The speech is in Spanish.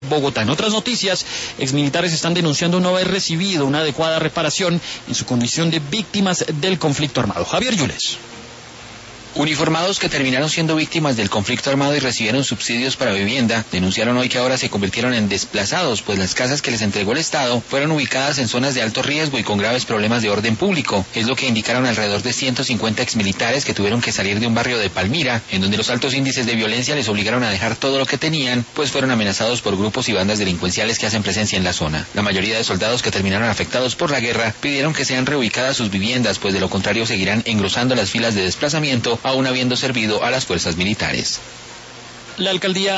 Bogotá. En otras noticias, exmilitares están denunciando no haber recibido una adecuada reparación en su condición de víctimas del conflicto armado. Javier Yules. Uniformados que terminaron siendo víctimas del conflicto armado y recibieron subsidios para vivienda, denunciaron hoy que ahora se convirtieron en desplazados, pues las casas que les entregó el Estado fueron ubicadas en zonas de alto riesgo y con graves problemas de orden público. Es lo que indicaron alrededor de 150 exmilitares que tuvieron que salir de un barrio de Palmira, en donde los altos índices de violencia les obligaron a dejar todo lo que tenían, pues fueron amenazados por grupos y bandas delincuenciales que hacen presencia en la zona. La mayoría de soldados que terminaron afectados por la guerra pidieron que sean reubicadas sus viviendas, pues de lo contrario seguirán engrosando las filas de desplazamiento aún habiendo servido a las fuerzas militares. La alcaldía